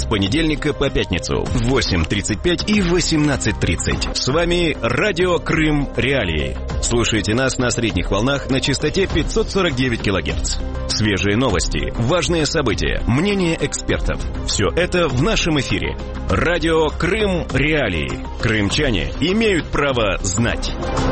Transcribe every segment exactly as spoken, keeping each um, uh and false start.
с понедельника по пятницу в восемь тридцать пять и восемнадцать тридцать. С вами Радио Крым Реалии. Слушайте нас на средних волнах на частоте пятьсот сорок девять килогерц. Свежие новости, важные события, мнения экспертов. Все это в нашем эфире. Радио Крым Реалии. Крымчане имеют право знать.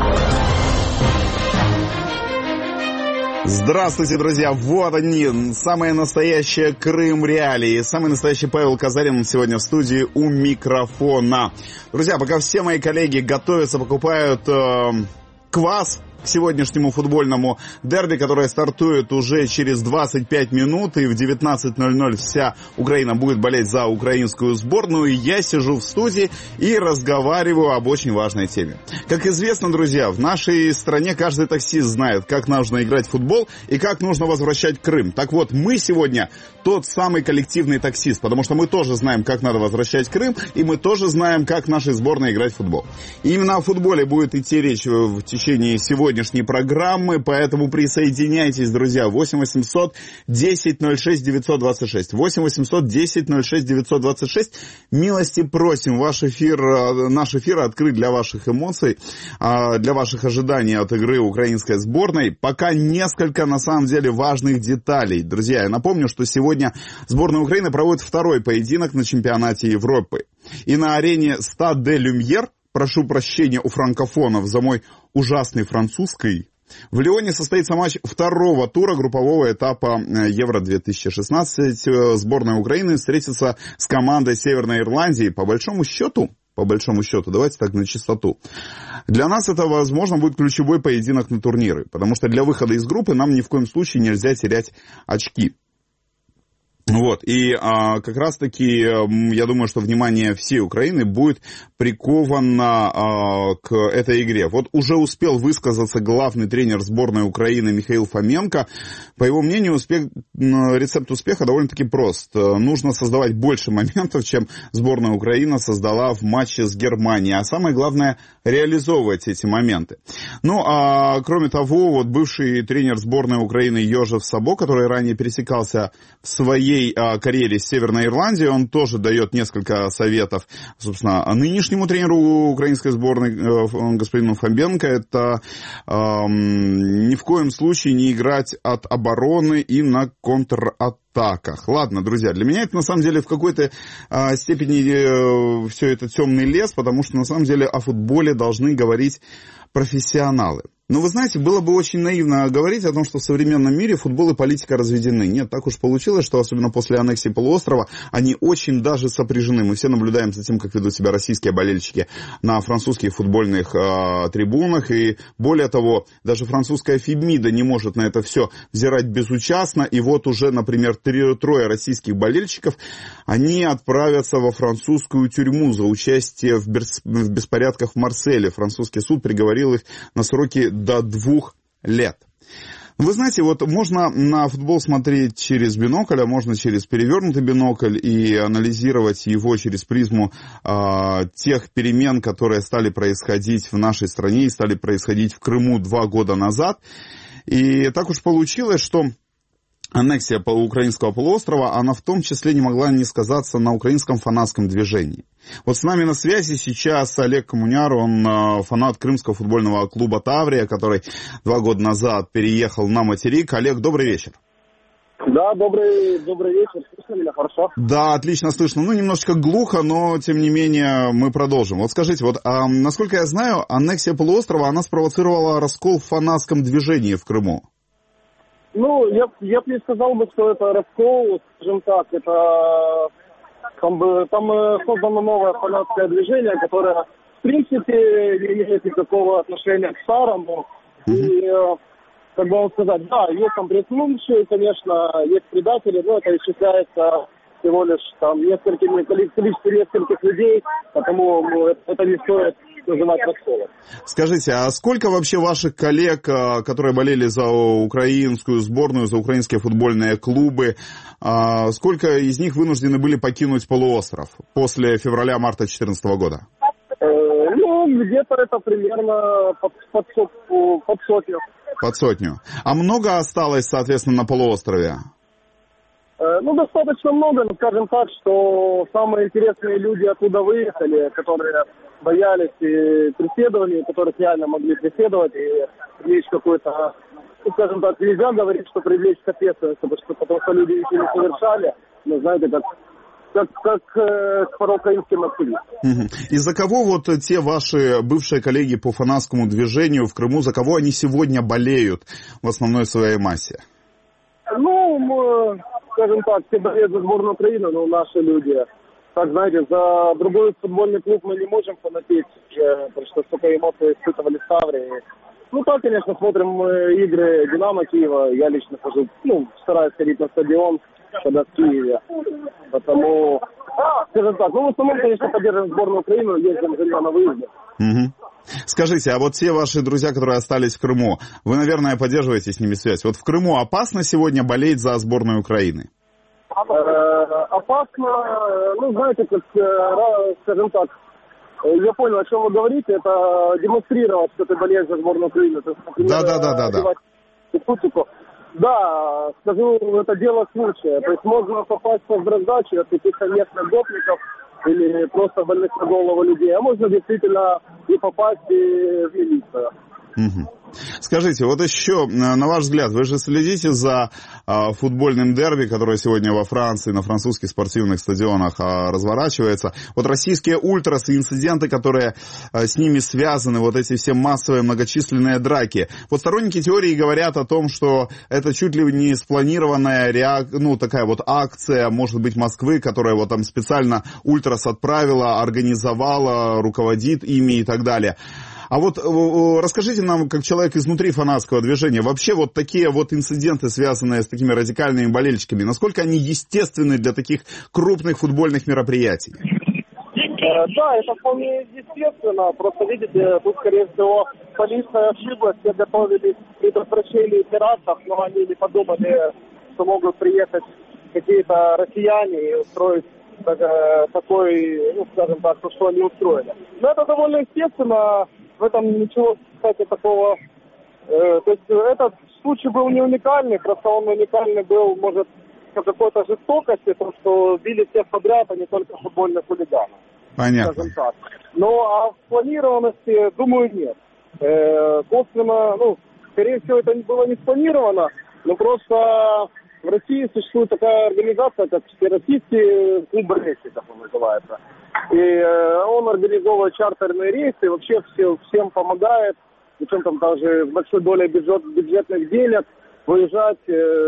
Здравствуйте, друзья! Вот они, самые настоящие Крым Реалии. Самый настоящий Павел Казарин сегодня в студии у микрофона. Друзья, пока все мои коллеги готовятся, покупают э, квас к сегодняшнему футбольному дерби, которое стартует уже через двадцать пять минут, и в девятнадцать ноль ноль вся Украина будет болеть за украинскую сборную, и я сижу в студии и разговариваю об очень важной теме. Как известно, друзья, в нашей стране каждый таксист знает, как нужно играть в футбол и как нужно возвращать Крым. Так вот, мы сегодня тот самый коллективный таксист, потому что мы тоже знаем, как надо возвращать Крым, и мы тоже знаем, как нашей сборной играть в футбол. И именно о футболе будет идти речь в течение сегодняшней программы, поэтому присоединяйтесь, друзья. восемь восемьсот десять ноль шесть девятьсот двадцать шесть. восемь восемьсот десять ноль шесть девятьсот двадцать шесть. Милости просим. Ваш эфир, наш эфир открыт для ваших эмоций, для ваших ожиданий от игры украинской сборной. Пока несколько, на самом деле, важных деталей. Друзья, я напомню, что сегодня сборная Украины проводит второй поединок на чемпионате Европы. И на арене Стад де Люмьер, прошу прощения у франкофонов за мой ужасный французский, в Лионе состоится матч второго тура группового этапа Евро две тысячи шестнадцать. Сборная Украины встретится с командой Северной Ирландии. По большому счету, по большому счету, давайте так на чистоту, для нас это, возможно, будет ключевой поединок на турниры, потому что для выхода из группы нам ни в коем случае нельзя терять очки. Вот, и а, как раз-таки, я думаю, что внимание всей Украины будет приковано а, к этой игре. Вот уже успел высказаться главный тренер сборной Украины Михаил Фоменко. По его мнению, успех, рецепт успеха довольно-таки прост. Нужно создавать больше моментов, чем сборная Украины создала в матче с Германией. А самое главное, реализовывать эти моменты. Ну, а кроме того, вот бывший тренер сборной Украины Йожеф Сабо, который ранее пересекался в своей карьере с Северной Ирландией, он тоже дает несколько советов, собственно, нынешнему тренеру украинской сборной господину Фоменко. Это э, ни в коем случае не играть от обороны и на контратаках. Ладно, друзья, для меня это на самом деле в какой-то э, степени э, все это темный лес, потому что на самом деле о футболе должны говорить профессионалы. Но вы знаете, было бы очень наивно говорить о том, что в современном мире футбол и политика разведены. Нет, так уж получилось, что особенно после аннексии полуострова они очень даже сопряжены. Мы все наблюдаем за тем, как ведут себя российские болельщики на французских футбольных э, трибунах. И более того, даже французская Фемида не может на это все взирать безучастно. И вот уже, например, три, трое российских болельщиков, они отправятся во французскую тюрьму за участие в, бес, в беспорядках в Марселе. Французский суд приговорил их на сроки до двух лет. Вы знаете, вот можно на футбол смотреть через бинокль, а можно через перевернутый бинокль и анализировать его через призму э, тех перемен, которые стали происходить в нашей стране и стали происходить в Крыму два года назад. И так уж получилось, что аннексия украинского полуострова, она в том числе не могла не сказаться на украинском фанатском движении. Вот с нами на связи сейчас Олег Коммуняр, он фанат крымского футбольного клуба «Таврия», который два года назад переехал на материк. Олег, добрый вечер. Да, добрый, добрый вечер. Слышно меня хорошо? Да, отлично слышно. Ну, немножечко глухо, но, тем не менее, мы продолжим. Вот скажите, вот, а, насколько я знаю, аннексия полуострова, она спровоцировала раскол в фанатском движении в Крыму. Ну, я, я бы не сказал бы, что это раскол, скажем так, это там, бы, там создано новое фанатское движение, которое, в принципе, не имеет никакого отношения к старому. И, как бы вам сказать, да, есть там предпринимшие, конечно, есть предатели, но это исчисляется всего лишь там несколькими, количество нескольких людей, потому ну, это, это не стоит называть расколом. Скажите, а сколько вообще ваших коллег, которые болели за украинскую сборную, за украинские футбольные клубы, сколько из них вынуждены были покинуть полуостров после февраля-марта две тысячи четырнадцатого года? Ну, где-то это примерно под, под, под сотню. Под сотню. А много осталось, соответственно, на полуострове? Ну, достаточно много, но скажем так, что самые интересные люди оттуда выехали, которые боялись и преследования, которых реально могли преследовать и привлечь какой-то, ну, скажем так, нельзя говорить, что привлечь к ответственности, потому что, потому что люди ничего не совершали, но знаете, как, как, как э, к фарокаимским активистам. Угу. И за кого вот те ваши бывшие коллеги по фанатскому движению в Крыму, за кого они сегодня болеют в основной своей массе? Ну, мы, скажем так, все болеют за сборную Украины, но наши люди. Так, знаете, за другой футбольный клуб мы не можем фанатеть, потому что столько эмоций испытывали в Таврии. Ну, так, конечно, смотрим игры «Динамо» Киева. Я лично хожу, ну, стараюсь ходить на стадион, когда в Киеве. Потому, скажем так, ну, в основном, конечно, поддерживаем сборную Украины, ездим жилье на выезде. Угу. Скажите, а вот те ваши друзья, которые остались в Крыму, вы, наверное, поддерживаете с ними связь. Вот в Крыму опасно сегодня болеть за сборную Украины? Опасно, ну, знаете, как, скажем так, я понял, о чем вы говорите, это демонстрировать, что ты болеешь за сборную Украины. Да, да, да, да, да. Да, скажу, это дело случая. То есть можно попасть в раздачу от каких-то местных гопников или просто больных на голову людей, а можно действительно и попасть и в милицию. Угу. Скажите, вот еще, на ваш взгляд, вы же следите за а, футбольным дерби, которое сегодня во Франции, на французских спортивных стадионах а, разворачивается. Вот российские ультрасы, инциденты, которые а, с ними связаны, вот эти все массовые многочисленные драки. Вот сторонники теории говорят о том, что это чуть ли не спланированная реак... ну, такая вот акция, может быть, Москвы, которая вот там специально ультрас отправила, организовала, руководит ими и так далее. А вот расскажите нам, как человек изнутри фанатского движения, вообще вот такие вот инциденты, связанные с такими радикальными болельщиками, насколько они естественны для таких крупных футбольных мероприятий? Да, это вполне естественно. Просто, видите, тут, скорее всего, полиция ошиблась, все готовились к предотвращению терактов, но они не подумали, что могут приехать какие-то россияне и устроить такой, ну, скажем так, то, что они устроили. Но это довольно естественно. В этом ничего, кстати, такого... Э, то есть этот случай был не уникальный, просто он уникальный был, может, по какой-то жестокости, потому что били всех подряд, а не только футбольных хулиганов. Понятно. Скажем так. Ну, а в планированности, думаю, нет. Э, косвенно, ну, скорее всего, это было не спланировано, но просто в России существует такая организация, как Всероссийский клуб болельщиков, он называется. И он организовывает чартерные рейсы, вообще все, всем помогает, причем там даже с большой долей бюджет, бюджетных денег выезжать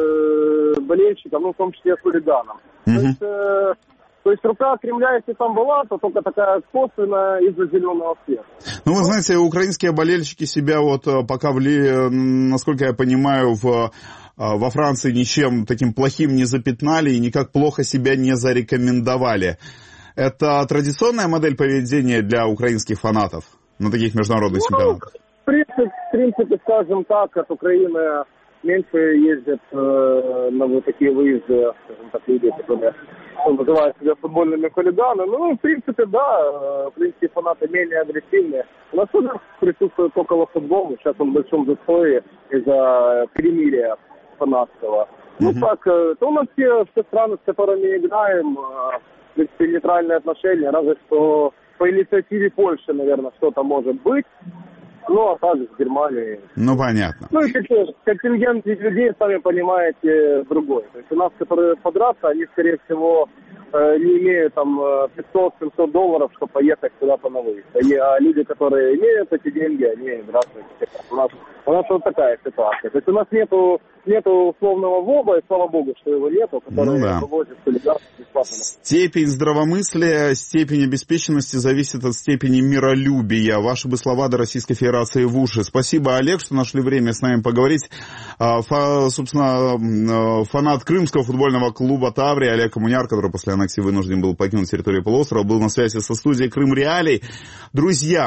э, болельщикам, ну в том числе хулиганам. Mm-hmm. То есть, э, то есть рука Кремля, если там была, то только такая косвенная из-за зеленого света. Ну, вы знаете, украинские болельщики себя вот пока, вли, насколько я понимаю, в... во Франции ничем таким плохим не запятнали и никак плохо себя не зарекомендовали. Это традиционная модель поведения для украинских фанатов на таких международных ну, чемпионатах? В принципе, в принципе, скажем так, от Украины меньше ездят э, на вот такие выезды, скажем так, люди, которые называют себя футбольными хулиганами. Ну, в принципе, да, украинские фанаты менее агрессивные. У нас тоже присутствует около футбола, сейчас он в большом застое из-за перемирия фанатского. Uh-huh. Ну так, то у нас все, все страны, с которыми играем, в принципе, нейтральные отношения, разве что по инициативе Польши, наверное, что-то может быть. Ну, а также с Германией. Ну, понятно. Ну, и контингент людей, сами понимаете, другой. То есть у нас, которые подраться, они, скорее всего, не имеют там пятьсот-семьсот долларов, чтобы поехать куда-то на выезд. А люди, которые имеют эти деньги, они здравствуйте. У нас, у нас вот такая ситуация. То есть у нас нету, нету условного ВОБа, и слава богу, что его нету, который ну, да. вывозит хулиганство бесплатно. Степень здравомыслия, степень обеспеченности зависит от степени миролюбия. Ваши бы слова до Российской Федерации в уши. Спасибо, Олег, что нашли время с нами поговорить. Фа, собственно, фанат крымского футбольного клуба «Таврия» Олег Коммуняр, который после аннексии вынужден был покинуть территорию полуострова, был на связи со студией «Крым Реалий». Друзья,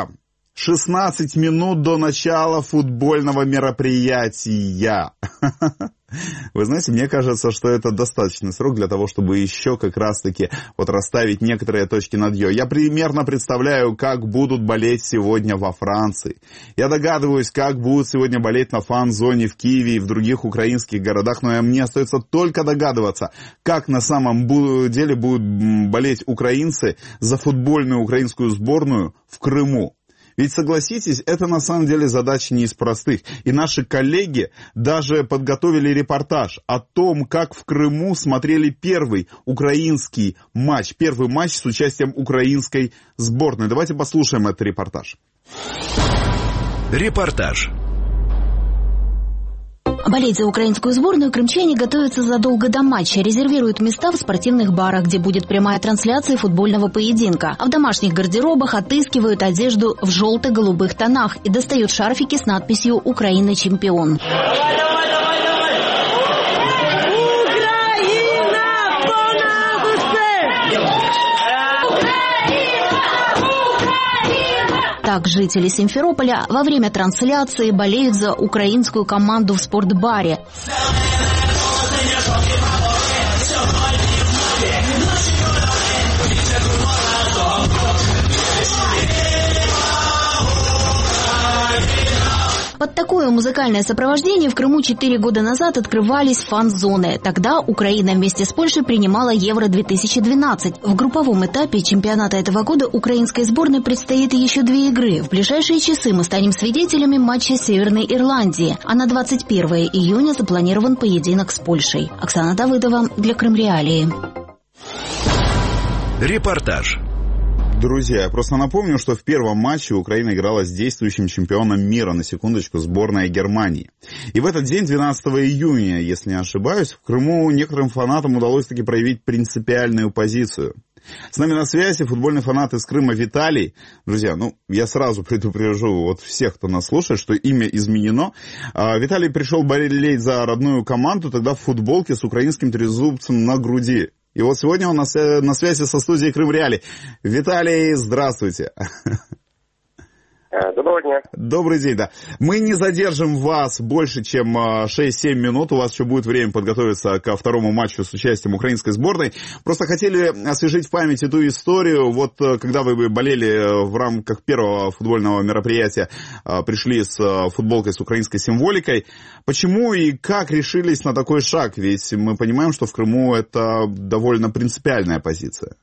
шестнадцать минут до начала футбольного мероприятия. Вы знаете, мне кажется, что это достаточный срок для того, чтобы еще как раз-таки вот расставить некоторые точки над «ё». Я примерно представляю, как будут болеть сегодня во Франции. Я догадываюсь, как будут сегодня болеть на фан-зоне в Киеве и в других украинских городах, но мне остается только догадываться, как на самом деле будут болеть украинцы за футбольную украинскую сборную в Крыму. Ведь, согласитесь, это на самом деле задача не из простых. И наши коллеги даже подготовили репортаж о том, как в Крыму смотрели первый украинский матч, первый матч с участием украинской сборной. Давайте послушаем этот репортаж. Репортаж. Болеть за украинскую сборную крымчане готовятся задолго до матча, резервируют места в спортивных барах, где будет прямая трансляция футбольного поединка. А в домашних гардеробах отыскивают одежду в желто-голубых тонах и достают шарфики с надписью «Украина чемпион». Так жители Симферополя во время трансляции болеют за украинскую команду в спортбаре. Под такое музыкальное сопровождение в Крыму четыре года назад открывались фан-зоны. Тогда Украина вместе с Польшей принимала Евро две тысячи двенадцать. В групповом этапе чемпионата этого года украинской сборной предстоит еще две игры. В ближайшие часы мы станем свидетелями матча Северной Ирландии. А на двадцать первое июня запланирован поединок с Польшей. Оксана Давыдова для Крым Реалии. Репортаж. Друзья, я просто напомню, что в первом матче Украина играла с действующим чемпионом мира, на секундочку, сборной Германии. И в этот день, двенадцатого июня, если не ошибаюсь, в Крыму некоторым фанатам удалось таки проявить принципиальную позицию. С нами на связи футбольный фанат из Крыма Виталий. Друзья, ну, я сразу предупрежу вот всех, кто нас слушает, что имя изменено. А, Виталий пришел болеть за родную команду, тогда в футболке с украинским трезубцем на груди. И вот сегодня он на, на связи со студией Крым Реалии. Виталий, здравствуйте. Доброго дня. Добрый день, да. Мы не задержим вас больше, чем шесть-семь минут. У вас еще будет время подготовиться ко второму матчу с участием украинской сборной. Просто хотели освежить в памяти ту историю. Вот когда вы болели в рамках первого футбольного мероприятия, пришли с футболкой с украинской символикой. Почему и как решились на такой шаг? Ведь мы понимаем, что в Крыму это довольно принципиальная позиция.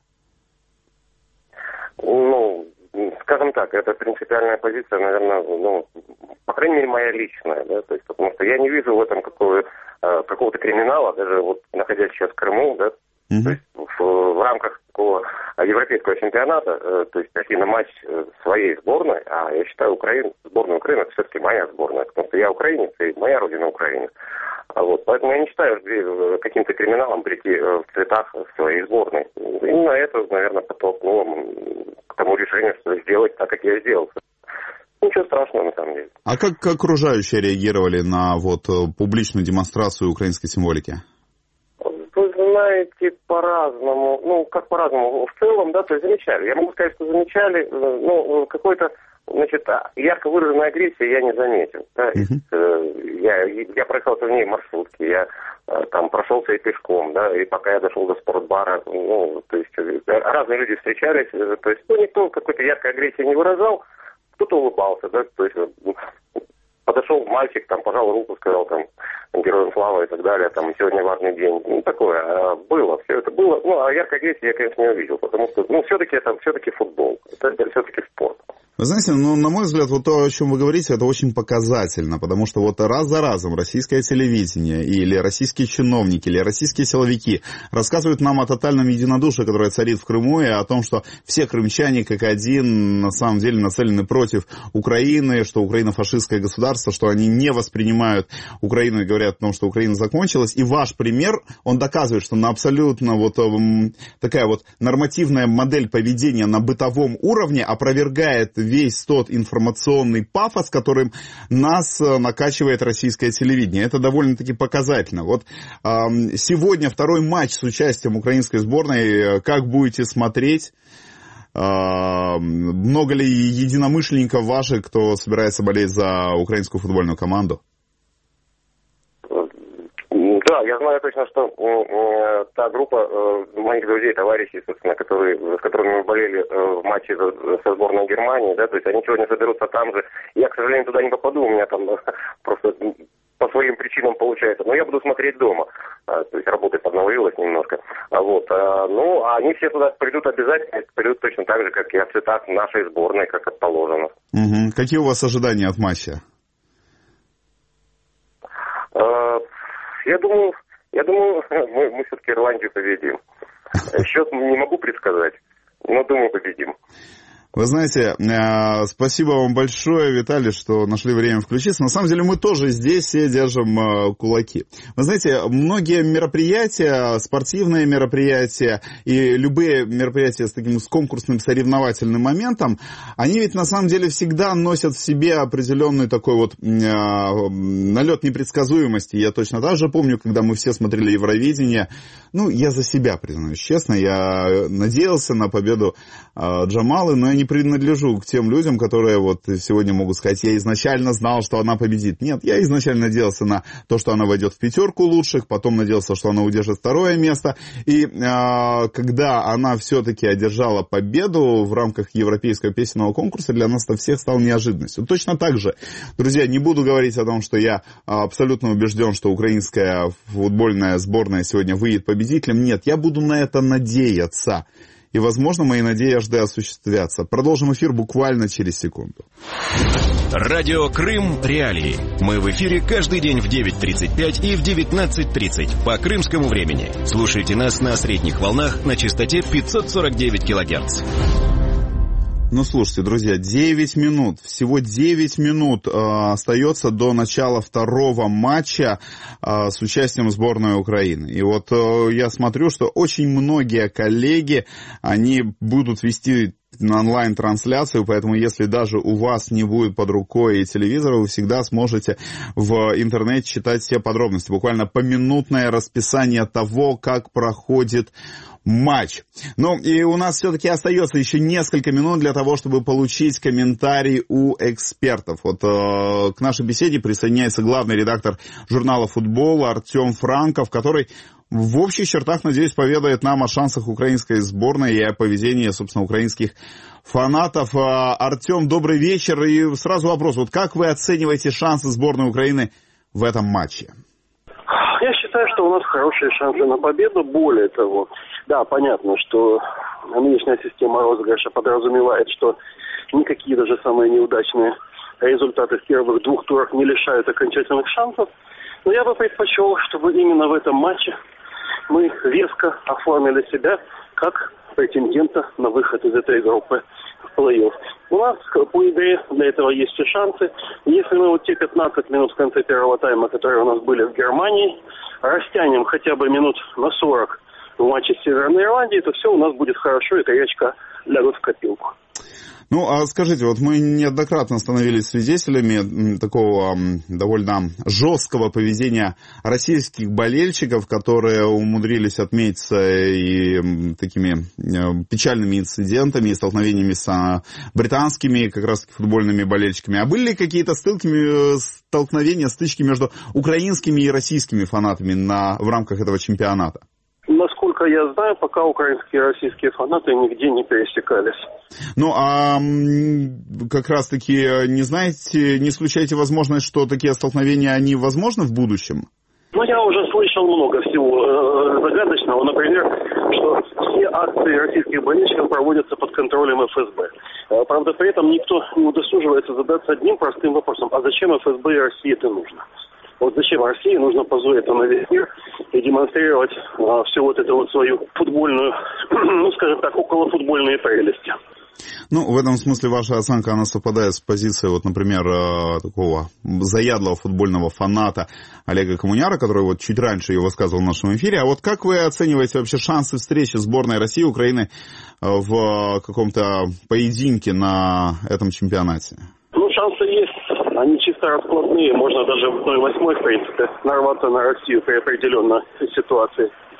Ну, скажем так, это принципиальная позиция, наверное, ну, по крайней мере, моя личная, да, то есть, потому что я не вижу в этом какого, какого-то криминала, даже вот находясь сейчас в Крыму, да, mm-hmm. то есть в, в рамках такого европейского чемпионата, то есть пойти на матч своей сборной, а я считаю, Украина, сборная Украины это все-таки моя сборная, потому что я украинец, и моя родина Украина. Вот, поэтому я не считаю каким-то криминалом прийти в цветах своей сборной. Именно это, наверное, подтолкнуло к тому решению, что сделать так, как я сделал. Ничего страшного, на самом деле. А как окружающие реагировали на вот публичную демонстрацию украинской символики? Вы знаете, по-разному. Ну, как по-разному. В целом, да, то есть замечали. Я могу сказать, что замечали, ну, какой-то, значит, ярко выраженной агрессии я не заметил. Да. Uh-huh. Я, я проехал в ней маршрутки, я там прошелся и пешком, да, и пока я дошел до спортбара, ну, то есть разные люди встречались, то есть, ну, никто какой-то яркой агрессии не выражал, кто-то улыбался, да, то есть подошел мальчик, там, пожал руку, сказал, там, героям слава и так далее, там, сегодня важный день, ну, такое, а было, все это было, ну, а яркой агрессии я, конечно, не увидел, потому что, ну, все-таки это, все-таки футбол, это, это все-таки спорт. Вы знаете, ну, на мой взгляд, вот то, о чем вы говорите, это очень показательно, потому что вот раз за разом российское телевидение или российские чиновники, или российские силовики рассказывают нам о тотальном единодушии, которое царит в Крыму, и о том, что все крымчане как один на самом деле нацелены против Украины, что Украина фашистское государство, что они не воспринимают Украину и говорят о том, что Украина закончилась. И ваш пример, он доказывает, что на абсолютно вот такая вот нормативная модель поведения на бытовом уровне опровергает весь тот информационный пафос, которым нас накачивает российское телевидение. Это довольно-таки показательно. Вот э, сегодня второй матч с участием украинской сборной. Как будете смотреть? Много ли единомышленников ваших, кто собирается болеть за украинскую футбольную команду? Да, я знаю точно, что э, та группа э, моих друзей, товарищей, собственно, которые, с которыми мы болели э, в матче за, со сборной Германии, да, то есть они сегодня соберутся там же. Я, к сожалению, туда не попаду, у меня там э, просто по своим причинам получается. Но я буду смотреть дома. Э, то есть работа подновилась немножко. А вот, э, ну, а они все туда придут обязательно, придут точно так же, как и в цветах нашей сборной, как это положено. Угу. Какие у вас ожидания от матча? Э, Я думаю, я думаю, мы, мы все-таки Ирландию победим. Счет не могу предсказать, но думаю, победим. Вы знаете, спасибо вам большое, Виталий, что нашли время включиться. На самом деле мы тоже здесь все держим кулаки. Вы знаете, многие мероприятия, спортивные мероприятия и любые мероприятия с таким с конкурсным соревновательным моментом, они ведь на самом деле всегда носят в себе определенный такой вот налет непредсказуемости. Я точно так же помню, когда мы все смотрели Евровидение. Ну, я за себя признаюсь честно, я надеялся на победу Джамалы, но я не принадлежу к тем людям, которые вот сегодня могут сказать, я изначально знал, что она победит. Нет, я изначально надеялся на то, что она войдет в пятерку лучших, потом надеялся, что она удержит второе место. И э, когда она все-таки одержала победу в рамках европейского песенного конкурса, для нас это всех стало неожиданностью. Точно так же, друзья, не буду говорить о том, что я абсолютно убежден, что украинская футбольная сборная сегодня выйдет победителем. Нет, я буду на это надеяться. И, возможно, мои надежды осуществятся. Продолжим эфир буквально через секунду. Радио Крым Реалии. Мы в эфире каждый день в девять тридцать пять и в девятнадцать тридцать по крымскому времени. Слушайте нас на средних волнах на частоте пятьсот сорок девять килогерц. Ну, слушайте, друзья, девять минут, всего девять минут э, остается до начала второго матча э, с участием сборной Украины. И вот э, я смотрю, что очень многие коллеги, они будут вести на онлайн-трансляцию, поэтому если даже у вас не будет под рукой телевизора, вы всегда сможете в интернете читать все подробности. Буквально поминутное расписание того, как проходит матч. Ну, и у нас все-таки остается еще несколько минут для того, чтобы получить комментарий у экспертов. Вот э, к нашей беседе присоединяется главный редактор журнала «Футбол» Артем Франков, который в общих чертах, надеюсь, поведает нам о шансах украинской сборной и о поведении, собственно, украинских фанатов. Артем, добрый вечер. И сразу вопрос. Вот как вы оцениваете шансы сборной Украины в этом матче? Я считаю, что у нас хорошие шансы на победу. Более того, да, понятно, что нынешняя система розыгрыша подразумевает, что никакие даже самые неудачные результаты в первых двух турах не лишают окончательных шансов. Но я бы предпочел, чтобы именно в этом матче мы веско оформили себя как претендента на выход из этой группы в плей-офф. У нас по игре для этого есть все шансы. Если мы вот те пятнадцать минут в конце первого тайма, которые у нас были в Германии, растянем хотя бы минут на сорок в матче с Северной Ирландией, то все у нас будет хорошо, и три очка лягут в копилку. Ну, а скажите, вот мы неоднократно становились свидетелями такого довольно жесткого поведения российских болельщиков, которые умудрились отметиться и такими печальными инцидентами и столкновениями с британскими как раз футбольными болельщиками. А были ли какие-то стылки, столкновения, стычки между украинскими и российскими фанатами на, в рамках этого чемпионата? Насколько я знаю, пока украинские и российские фанаты нигде не пересекались. Ну, а как раз-таки не знаете, не исключаете возможность, что такие столкновения, они возможны в будущем? Ну, я уже слышал много всего э, загадочного. Например, что все акции российских болельщиков проводятся под контролем эф эс бэ. Э, правда, при этом никто не удосуживается задаться одним простым вопросом. А зачем эф эс бэ и России это нужно? Вот зачем России нужно позориться на весь мир и демонстрировать а, всю вот эту вот свою футбольную, ну, скажем так, околофутбольные прелести. Ну, в этом смысле ваша оценка, она совпадает с позицией, вот, например, такого заядлого футбольного фаната Олега Коммуняра, который вот чуть раньше его высказывал в нашем эфире. А вот как вы оцениваете вообще шансы встречи сборной России и Украины в каком-то поединке на этом чемпионате? Ну, шансы есть. Они чисто раскладные. Можно даже в одной восьмой, в принципе, нарваться на Россию при определенной ситуации.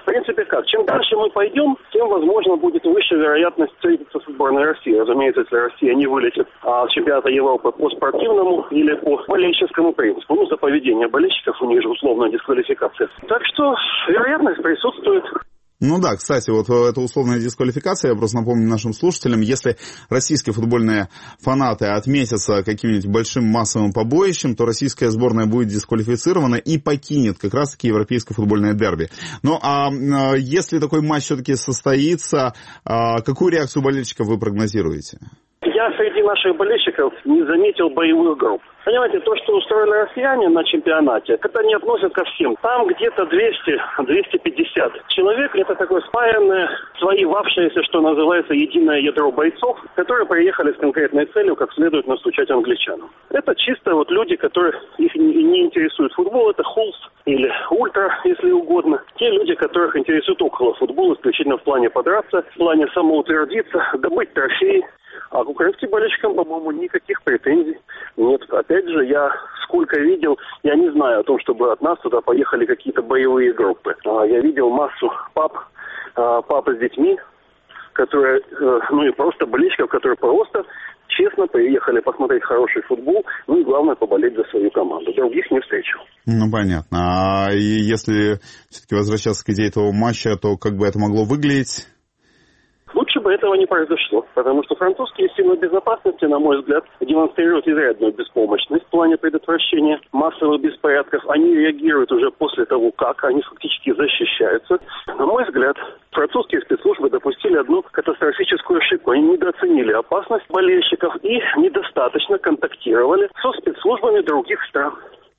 принципе, как? Чем дальше мы пойдем, тем, возможно, будет выше вероятность встретиться с сборной России. Разумеется, если Россия не вылетит а, с чемпионата Европы по спортивному или по болельщическому принципу. Ну, за поведение болельщиков у них же условная дисквалификация. Так что вероятность присутствует. Ну да, кстати, вот эта условная дисквалификация, я просто напомню нашим слушателям, если российские футбольные фанаты отметятся каким-нибудь большим массовым побоищем, то российская сборная будет дисквалифицирована и покинет как раз-таки европейское футбольное дерби. Ну а если такой матч все-таки состоится, какую реакцию болельщиков вы прогнозируете? Я среди наших болельщиков не заметил боевых групп. Понимаете, то, что устроили россияне на чемпионате, это не относится ко всем. Там где-то двести - двести пятьдесят человек. Это такое спаянное, своевавшееся, что называется, единое ядро бойцов, которые приехали с конкретной целью, как следует настучать англичанам. Это чисто вот люди, которые их не интересует футбол, это хулс или ультра, если угодно. Те люди, которых интересует около футбола, исключительно в плане подраться, в плане самоутвердиться, добыть трофеи. А к украинским болельщикам, по-моему, никаких претензий нет. Опять же, я сколько видел, я не знаю о том, чтобы от нас туда поехали какие-то боевые группы. Я видел массу пап, пап с детьми, которые, ну и просто болельщиков, которые просто честно приехали посмотреть хороший футбол, ну и главное поболеть за свою команду. Других не встречу. Ну, понятно. А если все-таки возвращаться к идее этого матча, то как бы это могло выглядеть? Лучше бы этого не произошло, потому что французские силы безопасности, на мой взгляд, демонстрируют изрядную беспомощность в плане предотвращения массовых беспорядков. Они реагируют уже после того, как они фактически защищаются. На мой взгляд, французские спецслужбы допустили одну катастрофическую ошибку. Они недооценили опасность болельщиков и недостаточно контактировали со спецслужбами других стран.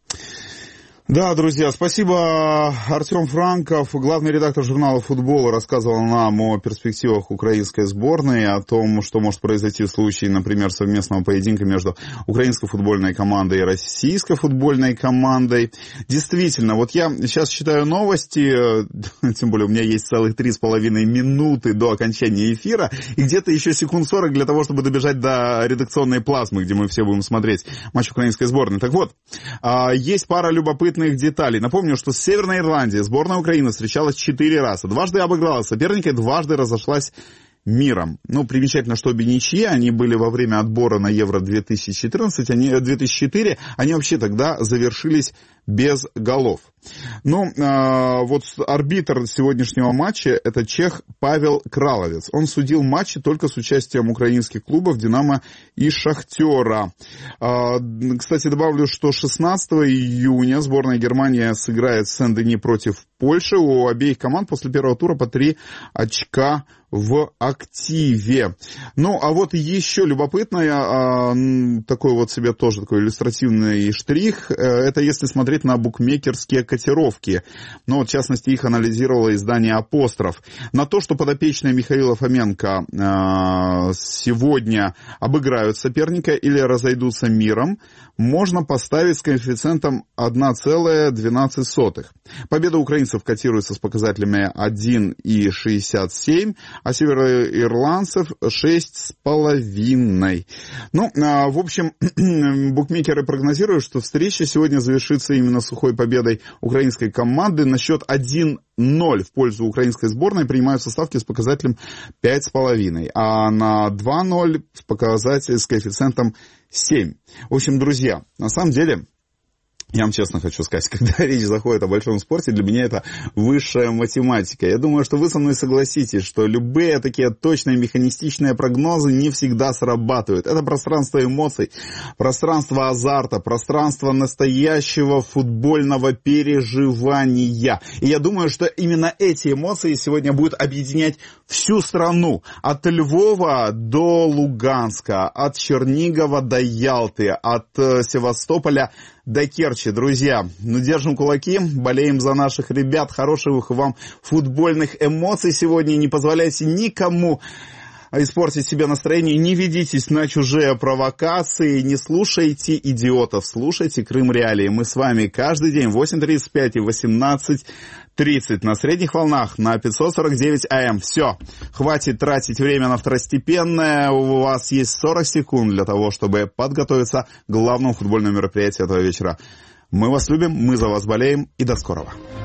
Да, друзья, спасибо. Артем Франков, главный редактор журнала «Футбол», рассказывал нам о перспективах украинской сборной, о том, что может произойти в случае, например, совместного поединка между украинской футбольной командой и российской футбольной командой. Действительно, вот я сейчас читаю новости, тем более у меня есть целых три с половиной минуты до окончания эфира, и где-то еще секунд сорок для того, чтобы добежать до редакционной плазмы, где мы все будем смотреть матч украинской сборной. Так вот, есть пара любопытных деталей. Напомню, что с Северной Ирландией сборная Украины встречалась четыре раза. Дважды обыграла соперника и дважды разошлась миром. Ну, примечательно, что обе ничьи, они были во время отбора на Евро две тысячи четырнадцать, они, две тысячи четыре, они вообще тогда завершились без голов. Ну, э, вот арбитр сегодняшнего матча — это чех Павел Краловец. Он судил матчи только с участием украинских клубов «Динамо» и «Шахтера». Э, кстати, добавлю, что шестнадцатого июня сборная Германии сыграет в Сен-Дени против Польши. У обеих команд после первого тура по три очка в активе. Ну, а вот еще любопытное, э, такой вот себе тоже такой иллюстративный штрих, э, это если смотреть на букмекерские котировки. Ну, вот, в частности, их анализировало издание «Апостроф». На то, что подопечные Михаила Фоменко э, сегодня обыграют соперника или разойдутся миром, можно поставить с коэффициентом одна целая двенадцать сотых. Победа украинцев котируется с показателями один и шестьдесят семь, а североирландцев шесть с половиной. Ну, в общем, букмекеры прогнозируют, что встреча сегодня завершится именно сухой победой украинской команды. На счет один ноль в пользу украинской сборной принимаются ставки с показателем пять с половиной, а на два ноль с показателем с коэффициентом семь. В общем, друзья, на самом деле, я вам честно хочу сказать, когда речь заходит о большом спорте, для меня это высшая математика. Я думаю, что вы со мной согласитесь, что любые такие точные механистичные прогнозы не всегда срабатывают. Это пространство эмоций, пространство азарта, пространство настоящего футбольного переживания. И я думаю, что именно эти эмоции сегодня будут объединять всю страну. От Львова до Луганска, от Чернигова до Ялты, от Севастополя до Керчи. Друзья, ну держим кулаки, болеем за наших ребят, хороших вам футбольных эмоций сегодня. Не позволяйте никому испортить себе настроение, не ведитесь на чужие провокации, не слушайте идиотов, слушайте Крым Реалии. Мы с вами каждый день в восемь тридцать пять и восемнадцать тридцать на средних волнах на пятьсот сорок девять АМ. Все, хватит тратить время на второстепенное, у вас есть сорок секунд для того, чтобы подготовиться к главному футбольному мероприятию этого вечера. Мы вас любим, мы за вас болеем и до скорого.